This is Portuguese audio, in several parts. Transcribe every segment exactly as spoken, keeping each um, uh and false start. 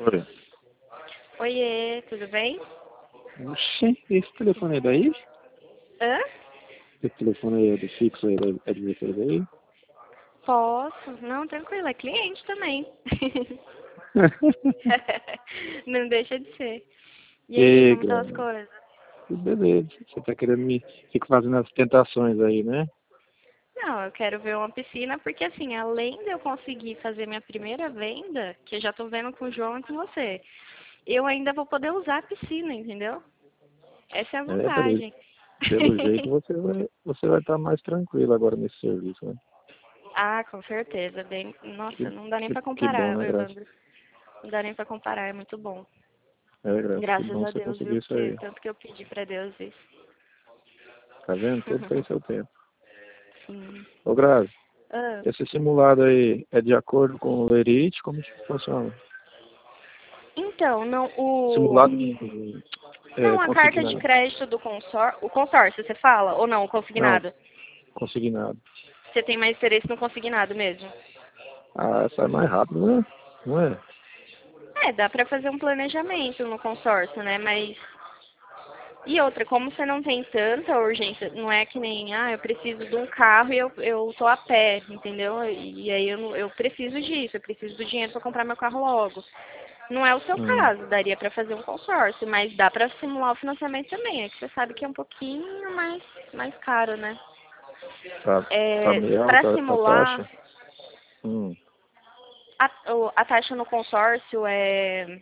Oi. Oiê, tudo bem? Oxi, esse telefone é daí? Hã? Esse telefone aí é do fixo aí, é de vocês aí? Posso? Não, tranquilo, é cliente também. Não deixa de ser. E aí, Ei, como estão as Grana. coisas? Tudo beleza. Você tá querendo me... Fica fazendo as tentações aí, né? Não, eu quero ver uma piscina porque, assim, além de eu conseguir fazer minha primeira venda, que eu já tô vendo com o João e com você, eu ainda vou poder usar a piscina, entendeu? Essa é a É, pelo, vantagem. pelo jeito você vai você vai estar mais tranquilo agora nesse serviço, né? Ah, com certeza. Bem... Que, Nossa, não dá nem que, pra que bom, comparar, né, Graça? Evandro. Não dá nem pra comparar, é muito bom. É, Graça, que Graças bom a você Deus, conseguir viu? isso Porque aí. tanto que eu pedi pra Deus isso. Tá vendo? Tudo tem seu tempo. Sim. Ô, Graça, Ah, esse simulado aí é de acordo com o Lerite? Como que funciona? então, não, o... Simulado de é, Não, a carta de consignado. crédito do consórcio... O consórcio, você fala? Ou não, o Não, consignado? consignado. Você tem mais interesse no consignado mesmo? Ah, sai mais rápido, né? Não é? É, dá pra fazer um planejamento no consórcio, né? Mas... E outra, como você não tem tanta urgência, não é que nem, ah, eu preciso de um carro e eu, eu tô a pé, entendeu? E aí eu, não- eu preciso disso, eu preciso do dinheiro pra comprar meu carro logo. Não é o seu Hum, caso, daria pra fazer um consórcio, mas dá pra simular o financiamento também. É que você sabe que é um pouquinho mais, mais caro, né? tá, tá É, meio para alta a simular, taxa? Hum, a, o- a taxa no consórcio é,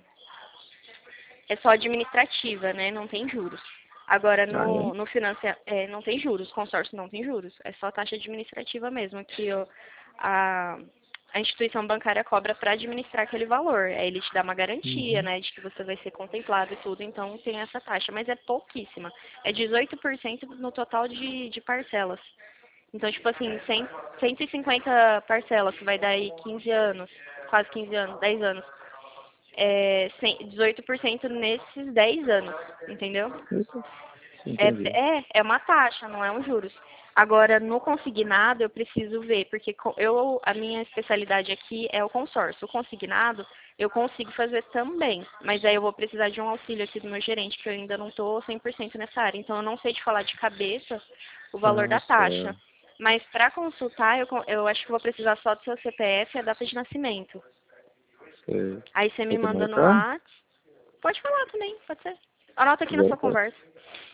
é só administrativa, né? Não tem juros. Agora, ah, é? no, no financia, é, não tem juros, consórcio não tem juros. É só taxa administrativa mesmo, que o- a, a instituição bancária cobra para administrar aquele valor. Aí ele te dá uma garantia, Uhum. né, de que você vai ser contemplado e tudo, então tem essa taxa, mas é pouquíssima. É dezoito por cento no total de, de parcelas. Então, tipo assim, cem, cento e cinquenta parcelas, que vai dar aí quinze anos, quase quinze anos, dez anos. É, cem- dezoito por cento nesses dez anos, entendeu? Eita, É, entendi. é, é uma taxa, não é um juros. Agora, no consignado, eu preciso ver, porque co- eu, a minha especialidade aqui é o consórcio. O consignado, eu consigo fazer também, mas aí eu vou precisar de um auxílio aqui do meu gerente, que eu ainda não estou cem por cento nessa área. Então, eu não sei te falar de cabeça o valor Ah, da taxa. certo. Mas para consultar, eu, con- eu acho que vou precisar só do seu C P F e a data de nascimento. Sei. Aí você me Você quer manda no marcar? WhatsApp. Pode falar também, pode ser. Anota aqui na Agora sua pode. conversa.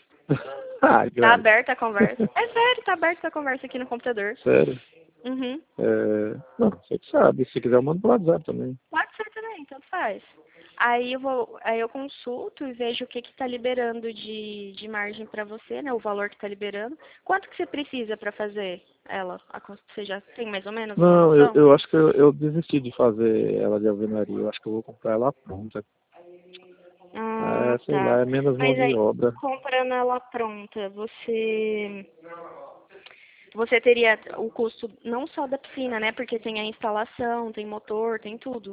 Ai, Tá graças. aberta a conversa. É sério, tá aberta a conversa aqui no computador. Sério? Uhum. É... Não, você que sabe. Se quiser, eu mando pro WhatsApp também. Pode ser também, tanto faz. Aí eu vou, aí eu consulto e vejo o que que tá liberando de, de margem para você, né? O valor que tá liberando. Quanto que você precisa para fazer ela? A cons- Você já tem mais ou menos uma Não, eu, noção? eu acho que eu, eu desisti de fazer ela de alvenaria. Eu acho que eu vou comprar ela pronta. Ah, É, sei lá, tá. é menos mão Mas de aí, obra. comprando ela pronta, você você teria o custo não só da piscina, né? Porque tem a instalação, tem motor, tem tudo.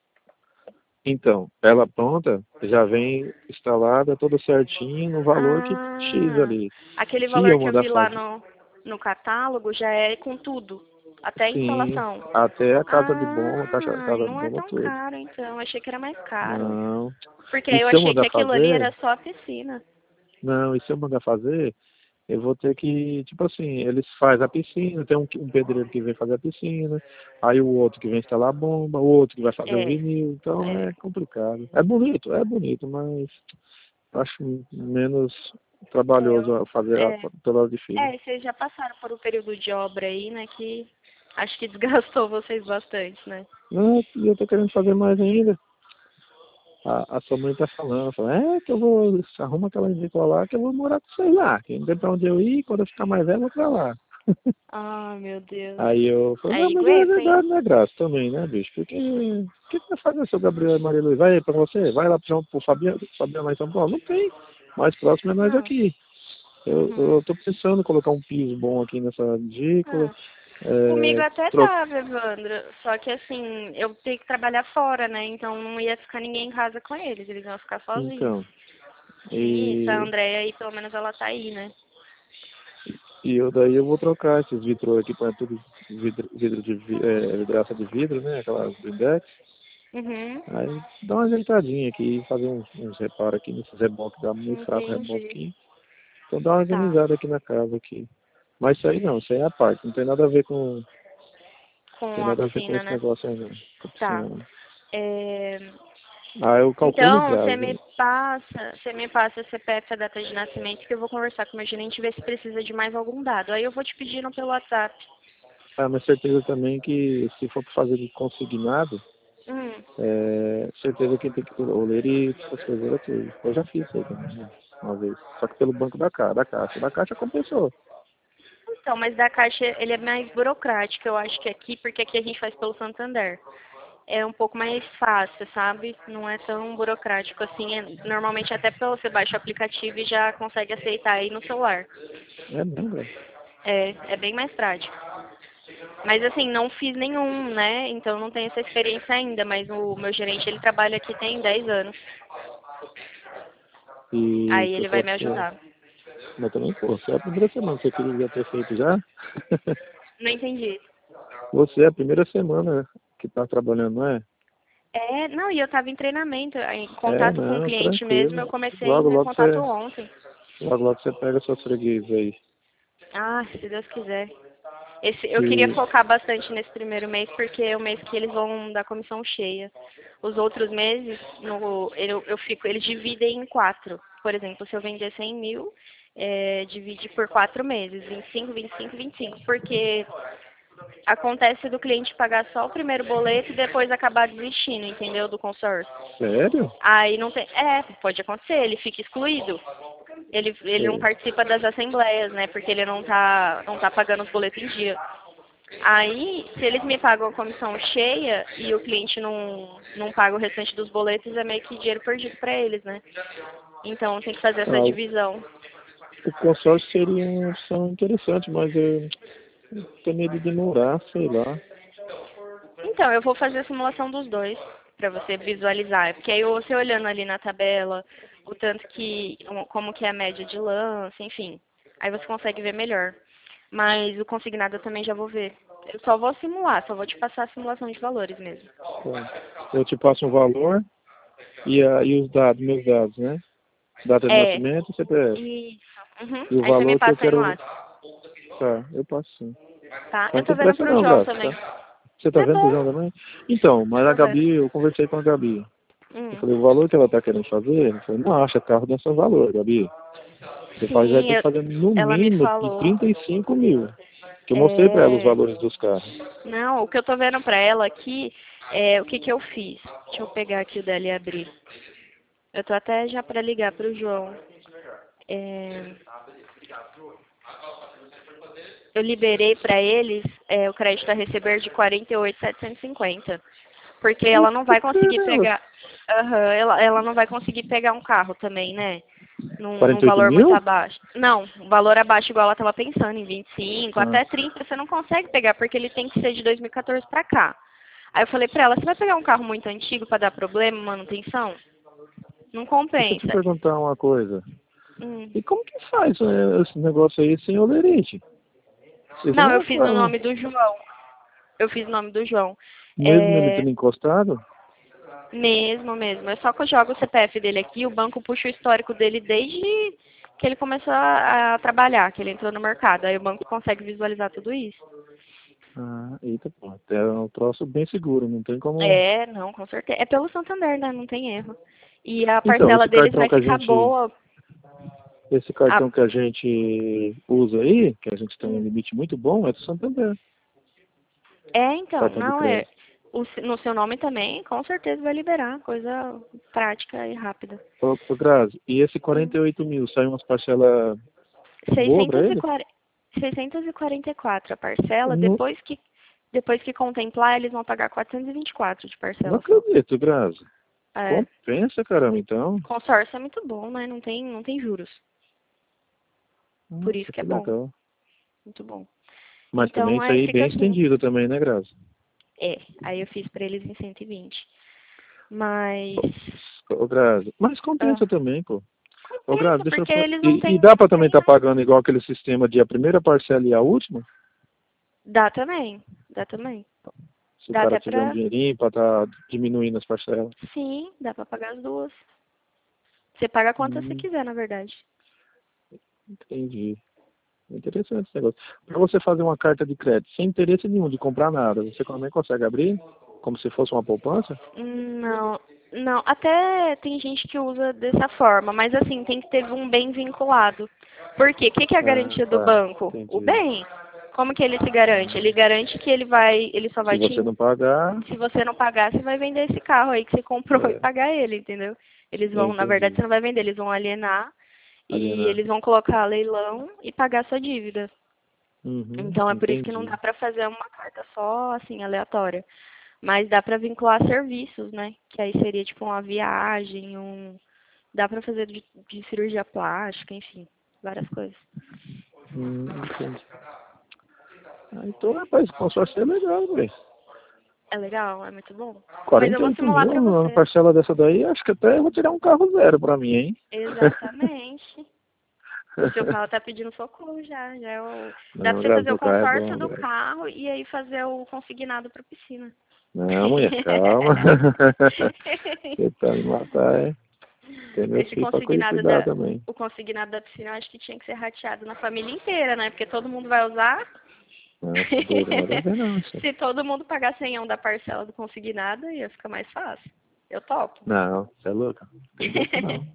Então, ela pronta já vem instalada toda certinho no valor que X Ah, ali. aquele Se valor eu que eu mandar vi lá fazer, no, no catálogo já é com tudo, até a sim, instalação. até a casa de bomba, caixa, Ah, casa de não é bomba, tão tudo. caro então. Achei que era mais caro. Não. Porque E eu se eu achei que mandar aquilo ali fazer, era só a piscina. não, e se eu mandar fazer, eu vou ter que, tipo assim, eles fazem a piscina, tem um, um pedreiro que vem fazer a piscina, aí o outro que vem instalar a bomba, o outro que vai fazer o É, vinil, então é. é complicado. É bonito, é bonito, mas acho menos É, trabalhoso eu- a fazer a, é, pelo lado de fibra. é, vocês já passaram por um período de obra aí, né, que acho que desgastou vocês bastante, né? Não, e eu tô querendo fazer mais ainda. A, a sua mãe tá falando, fala, é que eu vou, arruma aquela indica lá que eu vou morar com vocês lá, que não tem pra onde eu ir, quando eu ficar mais velho eu vou pra lá. Ah, meu Deus. Aí eu falei, não, Aí mas é aguenta, hein? verdade, não é graça também, né, bicho? Porque o que, que vai fazer seu Gabriel e Maria Luiz? Vai aí pra você? Vai lá pro, pro Fabiano, Fabiano lá em São Paulo? Não tem. Mais próximo é nós Não. aqui. Eu, Uhum. eu tô pensando em colocar um piso bom aqui nessa edícula. Ah. Comigo É, até tro... tava, Evandro. Só que assim, eu tenho que trabalhar fora, né? Então não ia ficar ninguém em casa com eles. Eles iam ficar sozinhos. Então, Isso, a e, Andréia aí, pelo menos ela tá aí, né? e eu daí eu vou trocar esses vitrôs aqui para tudo vidro, vidro de vi- é, vidraça de vidro, né? Aquelas blindex. Uhum. Aí dá uma ajeitadinha aqui, fazer uns, uns reparos aqui nesses reboques, dá muito fraco reboque Entendi. aqui. Então dá uma Tá. organizada aqui na casa aqui. Mas isso aí não, isso aí é a parte, não tem nada a ver com. Não tem Com a nada a ver com piscina, esse né? negócio aí não. Com a Tá. piscina não. É... Ah, eu calculo Então, você gás, me né? passa, você me passa a C P F, a data de nascimento, que eu vou conversar com o meu gerente e ver se precisa de mais algum dado. Aí eu vou te pedindo pelo WhatsApp. Ah, mas certeza também que se for para fazer de consignado, Hum. é, certeza que tem que ter olerite, essas coisas era tudo. Eu já fiz isso aí também, né? Uma vez. Só que pelo banco da, ca da caixa. Da caixa compensou. Então, mas da Caixa ele é mais burocrático, eu acho que aqui, porque aqui a gente faz pelo Santander. É um pouco mais fácil, sabe? Não é tão burocrático assim. É- normalmente até pelo você baixa o aplicativo e já consegue aceitar aí no celular. É mesmo, velho. É, é bem mais prático. Mas assim, não fiz nenhum, né? Então não tenho essa experiência ainda, mas o meu gerente ele trabalha aqui tem dez anos. E Aí você ele vai sabe me que. ajudar. Mas também, pô, você é a primeira semana, você queria já ter feito já? Não entendi. Você é a primeira semana que tá trabalhando, não é? É, não, e eu tava em treinamento, em É, contato com o não, cliente mesmo, eu tranquilo. comecei Logo, em logo contato você. ontem. Logo, logo você pega suas freguesas aí. Ah, se Deus quiser. Esse, eu queria Que. focar bastante nesse primeiro mês, porque é o mês que eles vão dar comissão cheia. Os outros meses, no, eu, eu fico, eles dividem em quatro. Por exemplo, se eu vender cem mil, é, divide por quatro meses, vinte e cinco, vinte e cinco, vinte e cinco. Porque acontece do cliente pagar só o primeiro boleto e depois acabar desistindo, entendeu? Do consórcio. Sério? Aí não tem. É, pode acontecer, ele fica excluído. Ele, ele não É. participa das assembleias, né? Porque ele não tá, não tá pagando os boletos em dia. Aí, se eles me pagam a comissão cheia e o cliente não, não paga o restante dos boletos, é meio que dinheiro perdido para eles, né? Então tem que fazer essa Ah, o divisão. o consórcio seria uma opção interessante, mas eu tenho medo de demorar, sei lá. Então, eu vou fazer a simulação dos dois para você visualizar. Porque aí você olhando ali na tabela, o tanto que, como que é a média de lance, enfim. Aí você consegue ver melhor. Mas o consignado eu também já vou ver. Eu só vou simular, só vou te passar a simulação de valores mesmo. Tá. Eu te passo um valor e, a, e os dados, meus dados, né? Data de É, nascimento e C P F. isso. Uhum. E o Aí você me valor que eu passa aí no quero. WhatsApp, Tá, eu passo sim. tá? Mas Eu não tô tem vendo pressa pro não, João Graça, também. tá? Você tá Tá vendo pro bom, João também? Então, mas a tô vendo. Gabi, eu conversei com a Gabi. Eu Hum. falei, o valor que ela tá querendo fazer, ela falou, não acha carro desse valor, Gabi. Você faz, vai Sim, ter que eu- fazer no ela me mínimo de falou. trinta e cinco mil. Que eu mostrei pra ela os É, valores dos carros. não, o que eu tô vendo pra ela aqui é o que que eu fiz. Deixa eu pegar aqui o dela e abrir. Eu tô até já pra ligar pro João. É, eu liberei pra eles é, o crédito a receber de quarenta e oito mil setecentos e cinquenta. Porque ela não Puta vai conseguir caramba. pegar. Aham, ela, ela não vai conseguir pegar um carro também, né? Num, num quarenta e oito valor muito mil? abaixo. Não, um valor abaixo igual ela estava pensando, em vinte e cinco, Ah, até trinta você não consegue pegar, porque ele tem que ser de dois mil e quatorze pra cá. Aí eu falei pra ela, você vai pegar um carro muito antigo pra dar problema, manutenção? Não deixa eu te compensa. perguntar uma coisa. Hum. E como que faz eh, esse negócio aí sem olerite? Vocês Não, eu não fiz no falam, nome do João. Eu fiz o nome do João. mesmo ele É, tendo encostado? mesmo, mesmo. É só que eu jogo o C P F dele aqui, o banco puxa o histórico dele desde que ele começou a, a trabalhar, que ele entrou no mercado. Aí o banco consegue visualizar tudo isso. Ah, eita, pô. É um troço bem seguro, não tem como. É, não, com certeza. É pelo Santander, né? Não tem erro. E a Então, parcela esse deles cartão vai que a ficar gente. boa. Esse A- cartão que a gente usa aí, que a gente tem um hum. limite muito bom, é do Santander. É, então, Cartão de não é. crédito. O se- no seu nome também, com certeza vai liberar. Coisa prática e rápida. Ô, ô Grazi, e esse quarenta Hum. e oito mil, sai umas parcelas boas pra ele? seiscentos e quarenta, seiscentos e quarenta e quatro a parcela. Não, Depois que, depois que contemplar, eles vão pagar quatrocentos e vinte e quatro de não parcela só. acredito, Grazi. É. Compensa, caramba, então. Consórcio é muito bom, né? Não tem, não tem juros. Por isso Nossa, que é que bom. legal. Muito bom. Mas também Então, isso aí aí fica bem assim. estendido também, né, Grazi? É, aí eu fiz pra eles em cento e vinte. Mas Ô, Grazi, mas ah, compensa também, pô. Ô, Grazi, compensa, deixa eu porque falar. eles não E, e têm, dá pra não também têm, estar né? pagando igual aquele sistema de a primeira parcela e a última? Dá também, dá também. Se o Dá cara até tiver um pra... dinheirinho para estar diminuindo as parcelas. Sim, dá pra pagar as duas. Você paga quantas você Hum, quiser, na verdade. entendi. Interessante esse negócio. Para você fazer uma carta de crédito sem interesse nenhum de comprar nada, você também consegue abrir como se fosse uma poupança? Hum, Não, não. Até tem gente que usa dessa forma, mas assim, tem que ter um bem vinculado. Por quê? O que que é a Ah, garantia do tá. banco? O Entendi. bem. Como que ele se garante? Ele garante que ele vai, ele só Se vai te... você não pagar, Se você não pagar, você vai vender esse carro aí que você comprou e é, pagar ele, entendeu? Eles eu vão, na verdade, entendi. você não vai vender, eles vão alienar e Alienar. eles vão colocar leilão e pagar sua dívida. Uhum, Então é por isso que não entendi. dá pra fazer uma carta só assim aleatória. Mas dá pra vincular serviços, né? Que aí seria tipo uma viagem, um dá pra fazer de, de cirurgia plástica, enfim, várias coisas. Hum, entendi. Ah, então, rapaz, o consórcio é legal, velho. É legal, é muito bom. Mas eu quarenta e vou oito simular mil pra numa você. parcela dessa daí, acho que até eu vou tirar um carro zero pra mim, hein? Exatamente. O seu carro tá pedindo socorro já, já é o... Dá pra Não, você Grazi, fazer o meu carro é consórcio bom, do Grazi. carro e aí fazer o consignado pra piscina. Não, mulher, calma. Você tá me matar, é? Tem meus Esse filhos pra cu- consignado cuidar da, também. o consignado da piscina eu acho que tinha que ser rateado na família inteira, né? Porque todo mundo vai usar. Não, tá doido, nada a ver não, isso. Se todo mundo pagar cem da parcela do consignado, ia ficar mais fácil. Eu topo. Não, você é louca? Não tem dessa não.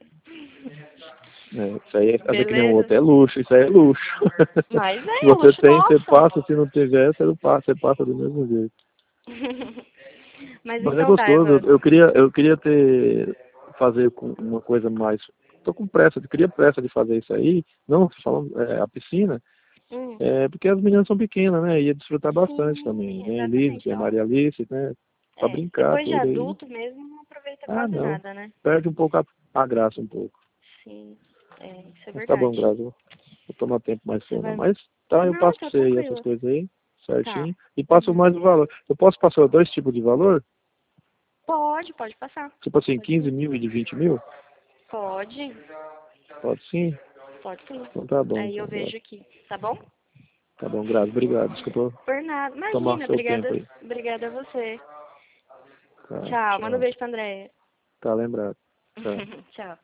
É, isso aí é fazer que nem o Beleza? outro, é luxo, isso aí é luxo. Mas Se é, é você luxo tem, você nosso. passa, se não tiver, você não passa, você passa do mesmo jeito. Mas Mas é então tá, gostoso, eu, eu Evandro. queria, eu queria ter, fazer com uma coisa mais, tô com pressa, eu queria pressa de fazer isso aí, não, tô falando, é, a piscina, Hum, é, porque as meninas são pequenas, né, ia desfrutar bastante também, sim, vem a Elise, exatamente. vem a Ó, Maria Alice, né, pra é, brincar, depois de tudo aí. adulto mesmo, não aproveita Ah, quase não, nada, né? perde um pouco a, a graça um pouco. Sim, é, isso é Mas tá bom, verdade. Grazi, vou tomar tempo mais Você seu não. vai... Mas tá, eu Não, passo pra tá você aí essas tranquilo. coisas aí, Tá. certinho. E passo Uhum. mais o valor. Eu posso passar dois tipos de valor? Pode, pode passar. Tipo assim, Pode quinze sim. mil e de vinte mil? Pode, Pode sim? pode sim. Então tá bom, Aí eu então, vejo Grazi. aqui, tá bom? Tá bom, Grazi. Obrigado. Desculpa Por nada. tomar Imagina, seu tempo obrigada, aí. obrigada a você. Tá, Tchau, manda um tchau. beijo pra Andréia. Tá lembrado. Tchau. Tchau.